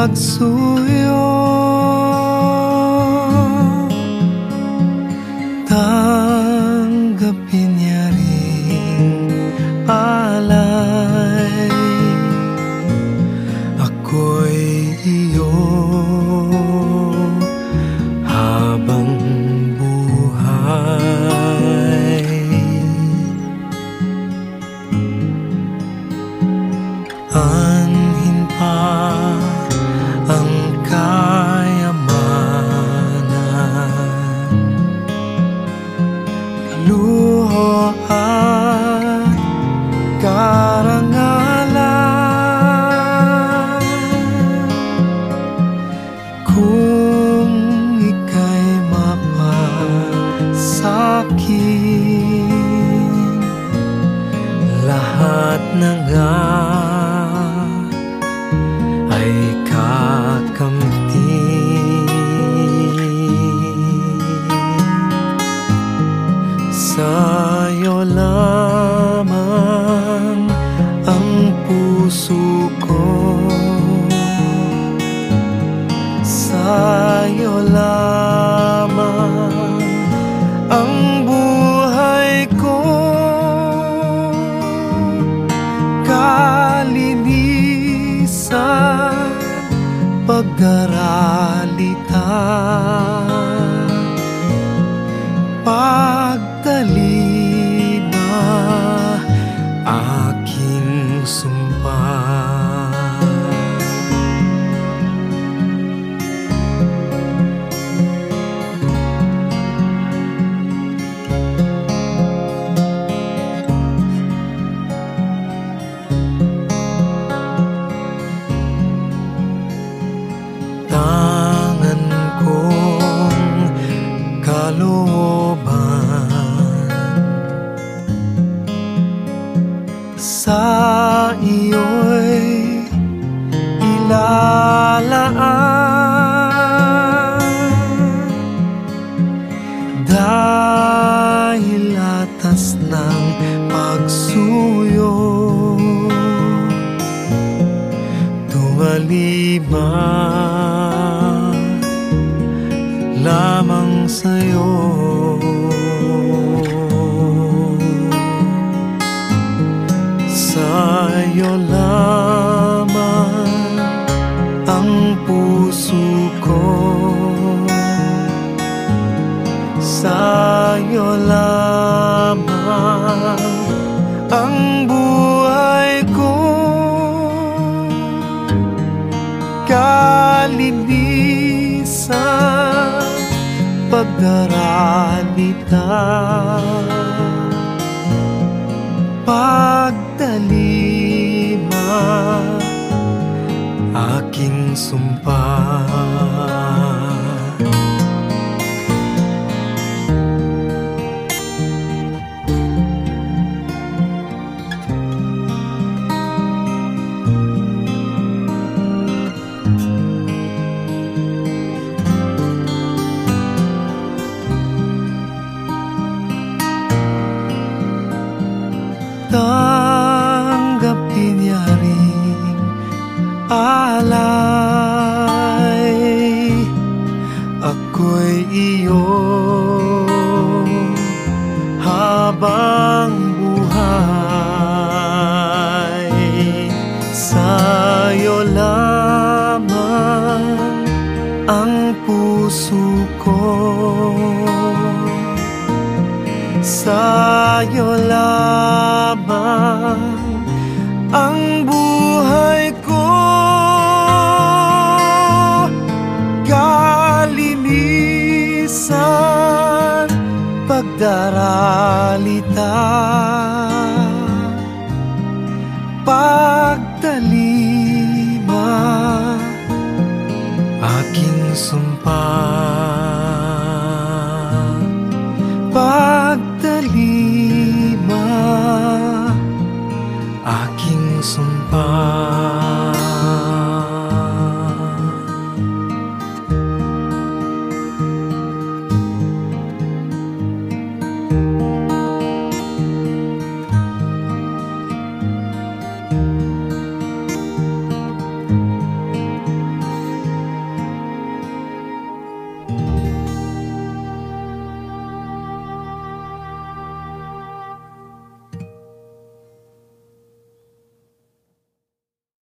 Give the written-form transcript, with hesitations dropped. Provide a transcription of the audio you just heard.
pagsuyo. Tanggapin niya ring alay, ako'y iyo habang buhay. Anhin pa ang kayamanan, luho at karangalan, kung ika'y mapasakin, lahat ng ay kakamtin. Sa'yo lamang ang puso ko, sa'yo lamang ang buhay ko. Kalinisan, pag-aralita, pagtalima, aking sumpa. Tangan kong kalooban sa iyo'y ilalaan, dahil atas ng pagsuyo, tungalima lamang sa'yo. Sa'yo lamang ang puso ko, sa'yo lamang ang buhay ko. Kalinisan, pag-aralita, pagtalima, aking sumpa. Tanggapin niya ring alay, ako'y iyo habang buhay. Sa'yo lamang ang puso ko, sa'yo lamang ang buhay ko. Kalinisan, pagdaralita, pagtalima, aking sumpa.